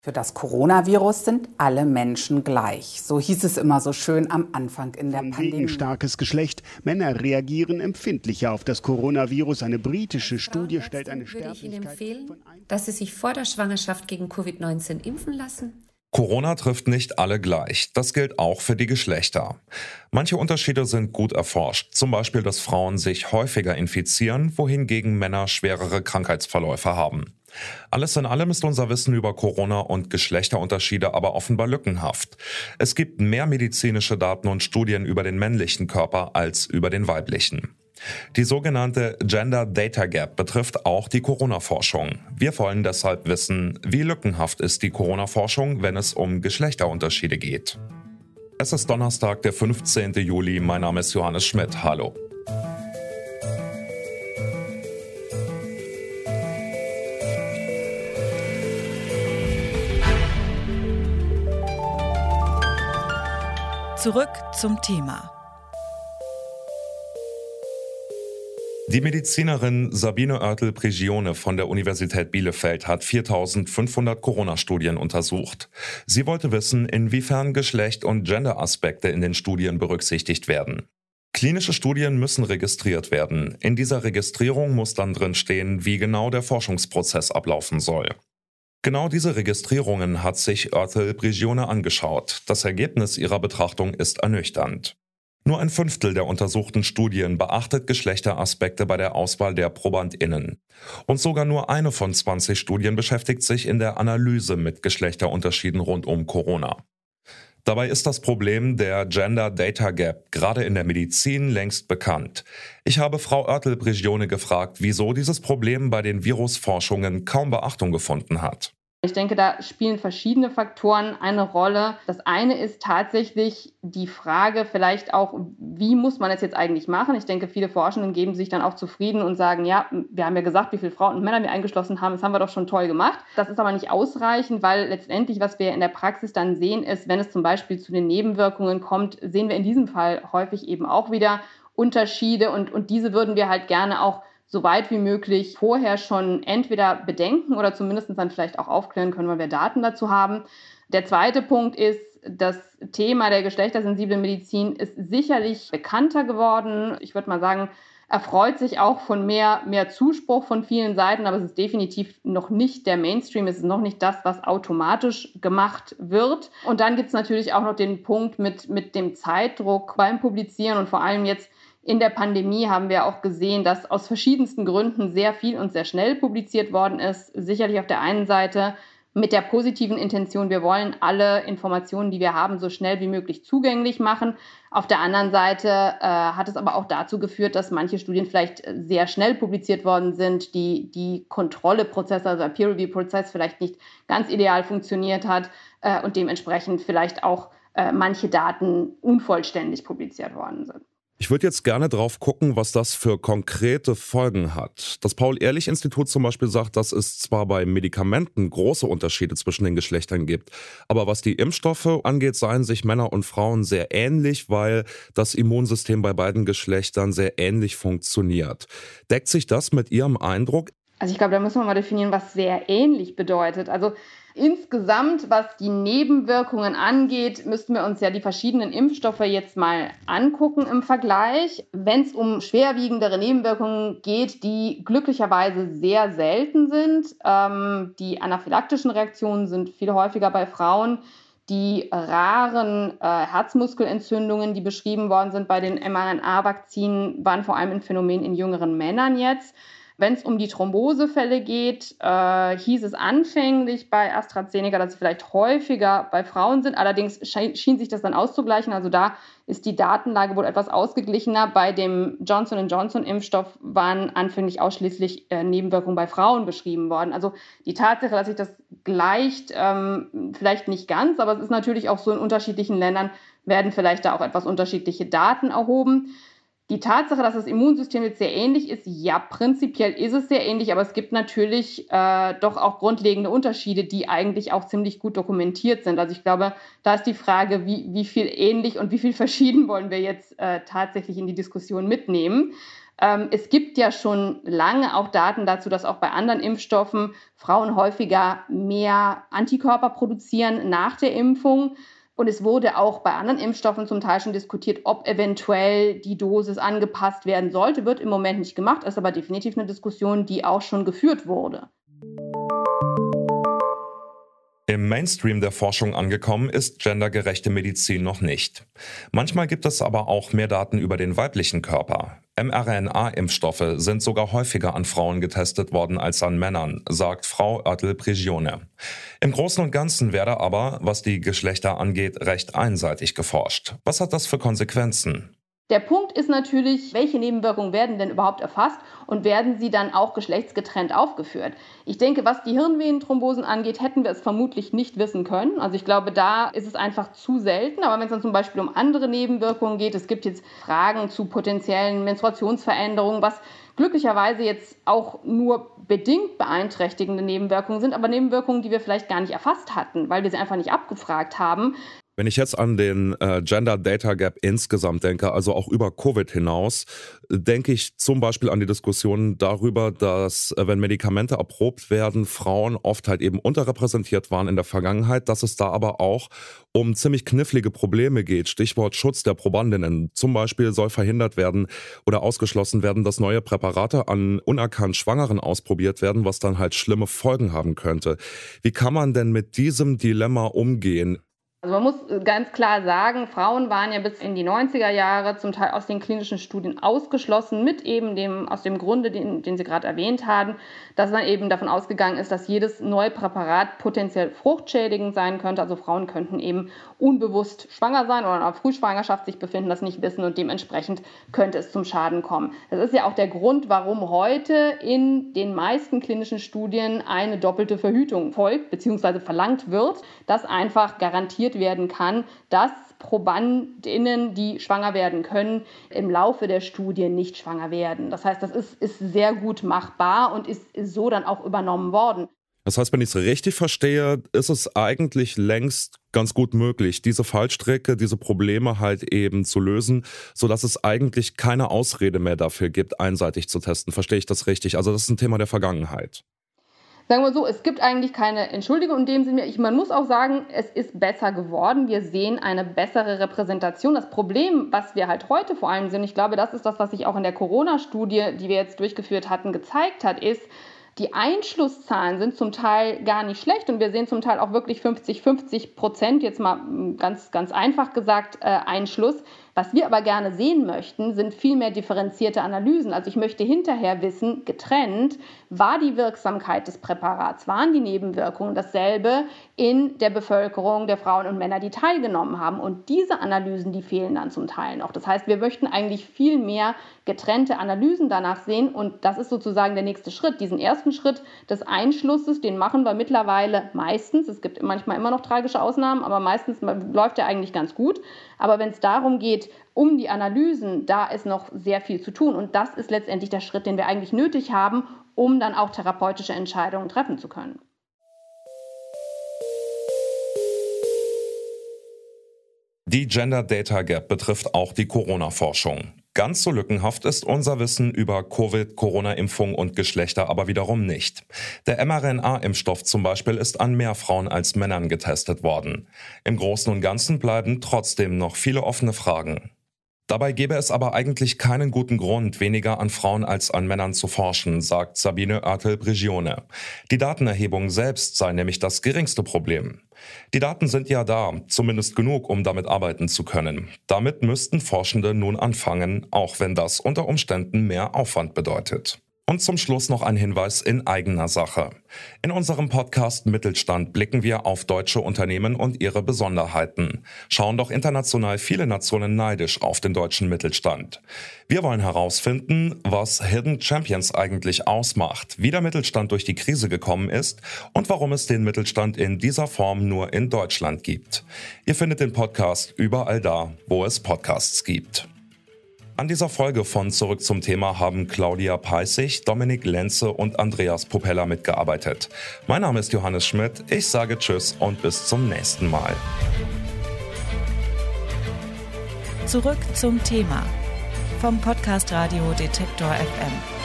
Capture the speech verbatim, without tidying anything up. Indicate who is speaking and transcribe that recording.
Speaker 1: Für das Coronavirus sind alle Menschen gleich. So hieß es immer so schön am Anfang in der
Speaker 2: Von
Speaker 1: Pandemie.
Speaker 2: wegen starkes Geschlecht. Männer reagieren empfindlicher auf das Coronavirus. Eine britische Studie stellt eine
Speaker 3: würde ich Ihnen
Speaker 2: Sterblichkeit
Speaker 3: empfehlen,
Speaker 2: von
Speaker 3: dass Sie sich vor der Schwangerschaft gegen Covid neunzehn impfen lassen.
Speaker 4: Corona trifft nicht alle gleich. Das gilt auch für die Geschlechter. Manche Unterschiede sind gut erforscht. Zum Beispiel, dass Frauen sich häufiger infizieren, wohingegen Männer schwerere Krankheitsverläufe haben. Alles in allem ist unser Wissen über Corona und Geschlechterunterschiede aber offenbar lückenhaft. Es gibt mehr medizinische Daten und Studien über den männlichen Körper als über den weiblichen. Die sogenannte Gender Data Gap betrifft auch die Corona-Forschung. Wir wollen deshalb wissen, wie lückenhaft ist die Corona-Forschung, wenn es um Geschlechterunterschiede geht. Es ist Donnerstag, der fünfzehnten Juli. Mein Name ist Johannes Schmidt. Hallo.
Speaker 5: Zurück zum Thema.
Speaker 4: Die Medizinerin Sabine Oertel-Prigione von der Universität Bielefeld hat viertausendfünfhundert Corona-Studien untersucht. Sie wollte wissen, inwiefern Geschlecht- und Gender-Aspekte in den Studien berücksichtigt werden. Klinische Studien müssen registriert werden. In dieser Registrierung muss dann drin stehen, wie genau der Forschungsprozess ablaufen soll. Genau diese Registrierungen hat sich Oertel-Prigione angeschaut. Das Ergebnis ihrer Betrachtung ist ernüchternd. Nur ein Fünftel der untersuchten Studien beachtet Geschlechteraspekte bei der Auswahl der ProbandInnen. Und sogar nur eine von zwanzig Studien beschäftigt sich in der Analyse mit Geschlechterunterschieden rund um Corona. Dabei ist das Problem der Gender Data Gap gerade in der Medizin längst bekannt. Ich habe Frau Oertel-Prigione gefragt, wieso dieses Problem bei den Virusforschungen kaum Beachtung gefunden hat.
Speaker 6: Ich denke, da spielen verschiedene Faktoren eine Rolle. Das eine ist tatsächlich die Frage vielleicht auch, wie muss man es jetzt eigentlich machen? Ich denke, viele Forschenden geben sich dann auch zufrieden und sagen, ja, wir haben ja gesagt, wie viele Frauen und Männer wir eingeschlossen haben, das haben wir doch schon toll gemacht. Das ist aber nicht ausreichend, weil letztendlich, was wir in der Praxis dann sehen, ist, wenn es zum Beispiel zu den Nebenwirkungen kommt, sehen wir in diesem Fall häufig eben auch wieder Unterschiede und, und diese würden wir halt gerne auch so weit wie möglich vorher schon entweder bedenken oder zumindest dann vielleicht auch aufklären können, weil wir Daten dazu haben. Der zweite Punkt ist, das Thema der geschlechtersensiblen Medizin ist sicherlich bekannter geworden. Ich würde mal sagen, erfreut sich auch von mehr, mehr Zuspruch von vielen Seiten, aber es ist definitiv noch nicht der Mainstream, es ist noch nicht das, was automatisch gemacht wird. Und dann gibt es natürlich auch noch den Punkt mit, mit dem Zeitdruck beim Publizieren und vor allem jetzt in der Pandemie haben wir auch gesehen, dass aus verschiedensten Gründen sehr viel und sehr schnell publiziert worden ist. Sicherlich auf der einen Seite mit der positiven Intention, wir wollen alle Informationen, die wir haben, so schnell wie möglich zugänglich machen. Auf der anderen Seite äh, hat es aber auch dazu geführt, dass manche Studien vielleicht sehr schnell publiziert worden sind, die, die Kontrolleprozesse, also der Peer-Review-Prozess vielleicht nicht ganz ideal funktioniert hat äh, und dementsprechend vielleicht auch äh, manche Daten unvollständig publiziert worden sind.
Speaker 4: Ich würde jetzt gerne drauf gucken, was das für konkrete Folgen hat. Das Paul-Ehrlich-Institut zum Beispiel sagt, dass es zwar bei Medikamenten große Unterschiede zwischen den Geschlechtern gibt, aber was die Impfstoffe angeht, seien sich Männer und Frauen sehr ähnlich, weil das Immunsystem bei beiden Geschlechtern sehr ähnlich funktioniert. Deckt sich das mit Ihrem Eindruck?
Speaker 6: Also ich glaube, da müssen wir mal definieren, was sehr ähnlich bedeutet. Also insgesamt, was die Nebenwirkungen angeht, müssten wir uns ja die verschiedenen Impfstoffe jetzt mal angucken im Vergleich. Wenn es um schwerwiegendere Nebenwirkungen geht, die glücklicherweise sehr selten sind, ähm, die anaphylaktischen Reaktionen sind viel häufiger bei Frauen. Die raren äh, Herzmuskelentzündungen, die beschrieben worden sind bei den mRNA-Vakzinen, waren vor allem ein Phänomen in jüngeren Männern jetzt. Wenn es um die Thrombosefälle geht, äh, hieß es anfänglich bei AstraZeneca, dass sie vielleicht häufiger bei Frauen sind. Allerdings schien, schien sich das dann auszugleichen. Also da ist die Datenlage wohl etwas ausgeglichener. Bei dem Johnson und Johnson-Impfstoff waren anfänglich ausschließlich äh, Nebenwirkungen bei Frauen beschrieben worden. Also die Tatsache, dass sich das gleicht, ähm, vielleicht nicht ganz, aber es ist natürlich auch so, in unterschiedlichen Ländern werden vielleicht da auch etwas unterschiedliche Daten erhoben. Die Tatsache, dass das Immunsystem jetzt sehr ähnlich ist, ja, prinzipiell ist es sehr ähnlich, aber es gibt natürlich äh, doch auch grundlegende Unterschiede, die eigentlich auch ziemlich gut dokumentiert sind. Also ich glaube, da ist die Frage, wie, wie viel ähnlich und wie viel verschieden wollen wir jetzt äh, tatsächlich in die Diskussion mitnehmen. Ähm, es gibt ja schon lange auch Daten dazu, dass auch bei anderen Impfstoffen Frauen häufiger mehr Antikörper produzieren nach der Impfung. Und es wurde auch bei anderen Impfstoffen zum Teil schon diskutiert, ob eventuell die Dosis angepasst werden sollte. Wird im Moment nicht gemacht, ist aber definitiv eine Diskussion, die auch schon geführt wurde.
Speaker 4: Im Mainstream der Forschung angekommen ist gendergerechte Medizin noch nicht. Manchmal gibt es aber auch mehr Daten über den weiblichen Körper. mRNA-Impfstoffe sind sogar häufiger an Frauen getestet worden als an Männern, sagt Frau Oertel-Prigione. Im Großen und Ganzen werde aber, was die Geschlechter angeht, recht einseitig geforscht. Was hat das für Konsequenzen?
Speaker 6: Der Punkt ist natürlich, welche Nebenwirkungen werden denn überhaupt erfasst und werden sie dann auch geschlechtsgetrennt aufgeführt? Ich denke, was die Hirnvenenthrombosen angeht, hätten wir es vermutlich nicht wissen können. Also ich glaube, da ist es einfach zu selten. Aber wenn es dann zum Beispiel um andere Nebenwirkungen geht, es gibt jetzt Fragen zu potenziellen Menstruationsveränderungen, was glücklicherweise jetzt auch nur bedingt beeinträchtigende Nebenwirkungen sind, aber Nebenwirkungen, die wir vielleicht gar nicht erfasst hatten, weil wir sie einfach nicht abgefragt haben.
Speaker 4: Wenn ich jetzt an den äh, Gender Data Gap insgesamt denke, also auch über Covid hinaus, denke ich zum Beispiel an die Diskussion darüber, dass äh, wenn Medikamente erprobt werden, Frauen oft halt eben unterrepräsentiert waren in der Vergangenheit, dass es da aber auch um ziemlich knifflige Probleme geht. Stichwort Schutz der Probandinnen. Zum Beispiel soll verhindert werden oder ausgeschlossen werden, dass neue Präparate an unerkannt Schwangeren ausprobiert werden, was dann halt schlimme Folgen haben könnte. Wie kann man denn mit diesem Dilemma umgehen?
Speaker 6: Also man muss ganz klar sagen, Frauen waren ja bis in die neunziger Jahre zum Teil aus den klinischen Studien ausgeschlossen, mit eben dem, aus dem Grunde, den, den Sie gerade erwähnt haben, dass man eben davon ausgegangen ist, dass jedes neue Präparat potenziell fruchtschädigend sein könnte. Also Frauen könnten eben unbewusst schwanger sein oder in einer Frühschwangerschaft sich befinden, das nicht wissen und dementsprechend könnte es zum Schaden kommen. Das ist ja auch der Grund, warum heute in den meisten klinischen Studien eine doppelte Verhütung folgt bzw. verlangt wird, dass einfach garantiert werden kann, dass ProbandInnen, die schwanger werden können, im Laufe der Studie nicht schwanger werden. Das heißt, das ist, ist sehr gut machbar und ist, ist so dann auch übernommen worden.
Speaker 4: Das heißt, wenn ich es richtig verstehe, ist es eigentlich längst ganz gut möglich, diese Fallstricke, diese Probleme halt eben zu lösen, sodass es eigentlich keine Ausrede mehr dafür gibt, einseitig zu testen. Verstehe ich das richtig? Also das ist ein Thema der Vergangenheit.
Speaker 6: Sagen wir so, es gibt eigentlich keine Entschuldigung in dem Sinne. Ich, man muss auch sagen, es ist besser geworden. Wir sehen eine bessere Repräsentation. Das Problem, was wir halt heute vor allem sehen, ich glaube, das ist das, was sich auch in der Corona-Studie, die wir jetzt durchgeführt hatten, gezeigt hat, ist, die Einschlusszahlen sind zum Teil gar nicht schlecht und wir sehen zum Teil auch wirklich fünfzig fünfzig Prozent, jetzt mal ganz, ganz einfach gesagt, äh, Einschluss. Was wir aber gerne sehen möchten, sind viel mehr differenzierte Analysen. Also ich möchte hinterher wissen, getrennt, war die Wirksamkeit des Präparats, waren die Nebenwirkungen dasselbe in der Bevölkerung der Frauen und Männer, die teilgenommen haben. Und diese Analysen, die fehlen dann zum Teil noch. Das heißt, wir möchten eigentlich viel mehr getrennte Analysen danach sehen. Und das ist sozusagen der nächste Schritt. Diesen ersten Schritt des Einschlusses, den machen wir mittlerweile meistens. Es gibt manchmal immer noch tragische Ausnahmen, aber meistens läuft der eigentlich ganz gut. Aber wenn es darum geht, um die Analysen, da ist noch sehr viel zu tun. Und das ist letztendlich der Schritt, den wir eigentlich nötig haben, um dann auch therapeutische Entscheidungen treffen zu können.
Speaker 4: Die Gender Data Gap betrifft auch die Corona-Forschung. Ganz so lückenhaft ist unser Wissen über Covid, Corona-Impfung und Geschlechter aber wiederum nicht. Der mRNA-Impfstoff zum Beispiel ist an mehr Frauen als Männern getestet worden. Im Großen und Ganzen bleiben trotzdem noch viele offene Fragen. Dabei gäbe es aber eigentlich keinen guten Grund, weniger an Frauen als an Männern zu forschen, sagt Sabine Oertel-Prigione. Die Datenerhebung selbst sei nämlich das geringste Problem. Die Daten sind ja da, zumindest genug, um damit arbeiten zu können. Damit müssten Forschende nun anfangen, auch wenn das unter Umständen mehr Aufwand bedeutet. Und zum Schluss noch ein Hinweis in eigener Sache. In unserem Podcast Mittelstand blicken wir auf deutsche Unternehmen und ihre Besonderheiten. Schauen doch international viele Nationen neidisch auf den deutschen Mittelstand. Wir wollen herausfinden, was Hidden Champions eigentlich ausmacht, wie der Mittelstand durch die Krise gekommen ist und warum es den Mittelstand in dieser Form nur in Deutschland gibt. Ihr findet den Podcast überall da, wo es Podcasts gibt. An dieser Folge von Zurück zum Thema haben Claudia Peissig, Dominik Lenze und Andreas Popella mitgearbeitet. Mein Name ist Johannes Schmidt, ich sage Tschüss und bis zum nächsten Mal.
Speaker 5: Zurück zum Thema vom Podcast Radio Detektor F M.